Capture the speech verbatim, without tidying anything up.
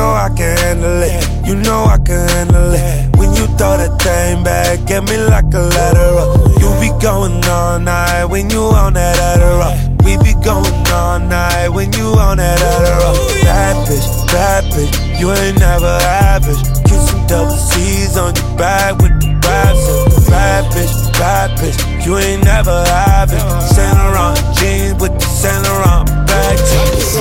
know I can handle it. You know I can handle it. When you throw that thing back, get me like a lateral. You be going all night when you on that Adderall. We be going all night when you on that Adderall. Bad bitch, bad bitch, you ain't never average. Kiss some double C's on your back with the raps. Bad bitch, bad bitch, you ain't never average. Saint Laurent jeans with the Saint Laurent bag.